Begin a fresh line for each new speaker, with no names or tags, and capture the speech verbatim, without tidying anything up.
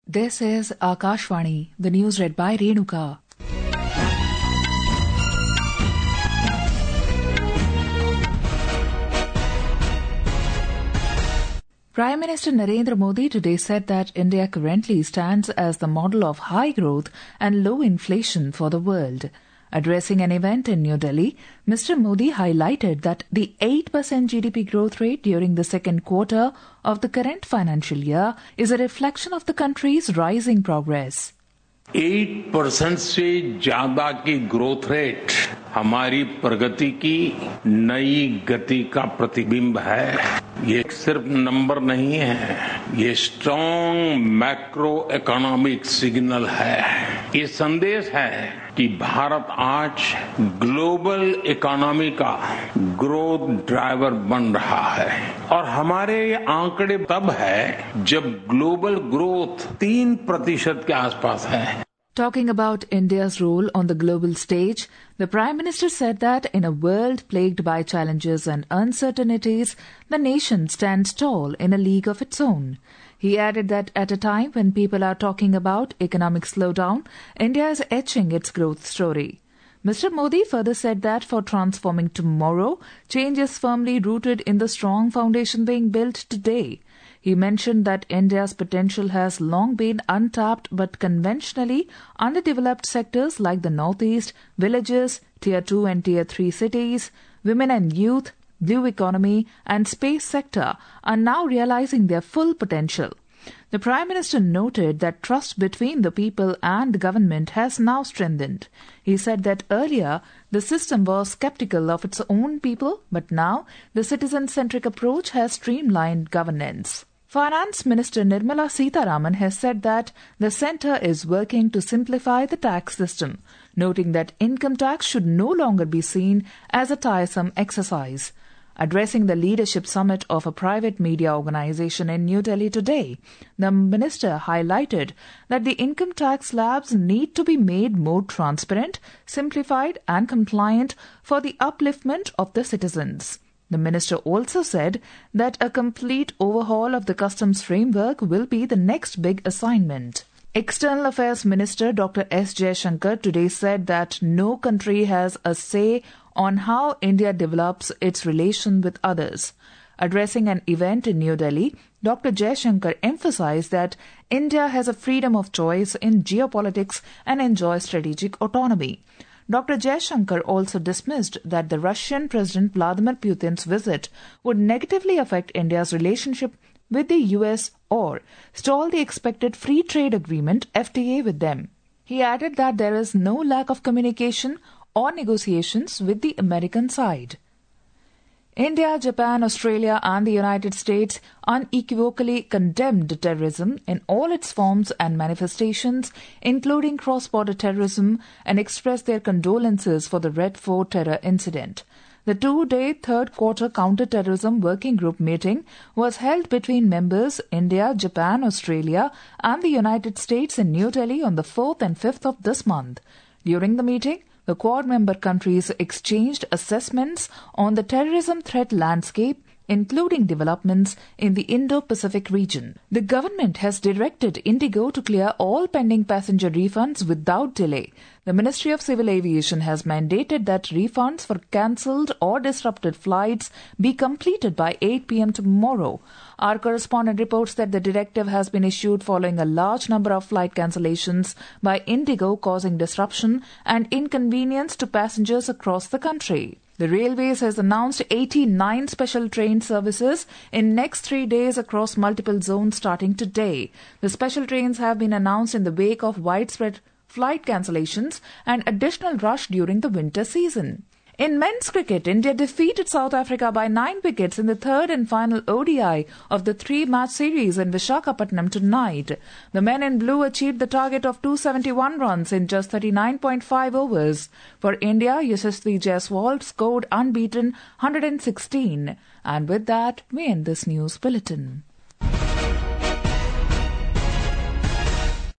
This is Akashvani, the news read by Renuka. Prime Minister Narendra Modi today said that India currently stands as the model of high growth and low inflation for the world. Addressing an event in New Delhi, Mister Modi highlighted that the eight percent G D P growth rate during the second quarter of the current financial year is a reflection of the country's rising progress.
आठ percent से ज्यादा की growth rate हमारी प्रगति की नई गति का प्रतिबिंब है। ये सिर्फ नंबर नहीं है, ये स्ट्रॉन्ग मैक्रो इकोनॉमिक सिग्नल है। ये संदेश है कि भारत आज ग्लोबल इकोनॉमी का ग्रोथ ड्राइवर बन रहा है और हमारे ये आंकड़े तब है जब ग्लोबल ग्रोथ तीन प्रतिशत के आसपास है।
Talking about India's role on the global stage, the Prime Minister said that in a world plagued by challenges and uncertainties, the nation stands tall in a league of its own. He added that at a time when people are talking about economic slowdown, India is etching its growth story. Mister Modi further said that for transforming tomorrow, change is firmly rooted in the strong foundation being built today. He mentioned that India's potential has long been untapped but conventionally underdeveloped sectors like the Northeast, villages, Tier two and Tier three cities, women and youth, blue economy and space sector are now realizing their full potential. The Prime Minister noted that trust between the people and the government has now strengthened. He said that earlier the system was skeptical of its own people, but now the citizen-centric approach has streamlined governance. Finance Minister Nirmala Sitharaman has said that the centre is working to simplify the tax system, noting that income tax should no longer be seen as a tiresome exercise. Addressing the leadership summit of a private media organisation in New Delhi today, the minister highlighted that the income tax slabs need to be made more transparent, simplified and compliant for the upliftment of the citizens. The minister also said that a complete overhaul of the customs framework will be the next big assignment. External Affairs Minister Doctor S Jaishankar today said that no country has a say on how India develops its relation with others. Addressing an event in New Delhi, Doctor Jaishankar emphasized that India has a freedom of choice in geopolitics and enjoys strategic autonomy. Doctor Jaishankar also dismissed that the Russian President Vladimir Putin's visit would negatively affect India's relationship with the U S or stall the expected free trade agreement F T A with them. He added that there is no lack of communication or negotiations with the American side. India, Japan, Australia and the United States unequivocally condemned terrorism in all its forms and manifestations, including cross-border terrorism, and expressed their condolences for the Red Fort terror incident. The two-day third-quarter counter-terrorism working group meeting was held between members India, Japan, Australia and the United States in New Delhi on the fourth and fifth of this month. During the meeting, the Quad member countries exchanged assessments on the terrorism threat landscape, including developments in the Indo-Pacific region. The government has directed Indigo to clear all pending passenger refunds without delay. The Ministry of Civil Aviation has mandated that refunds for cancelled or disrupted flights be completed by eight p.m. tomorrow. Our correspondent reports that the directive has been issued following a large number of flight cancellations by Indigo, causing disruption and inconvenience to passengers across the country. The Railways has announced eighty-nine special train services in next three days across multiple zones starting today. The special trains have been announced in the wake of widespread flight cancellations and additional rush during the winter season. In men's cricket, India defeated South Africa by nine wickets in the third and final O D I of the three-match series in Visakhapatnam tonight. The men in blue achieved the target of two hundred seventy-one runs in just thirty-nine point five overs. For India, Yashasvi Jaiswal scored unbeaten one hundred sixteen. And with that, we end this news bulletin.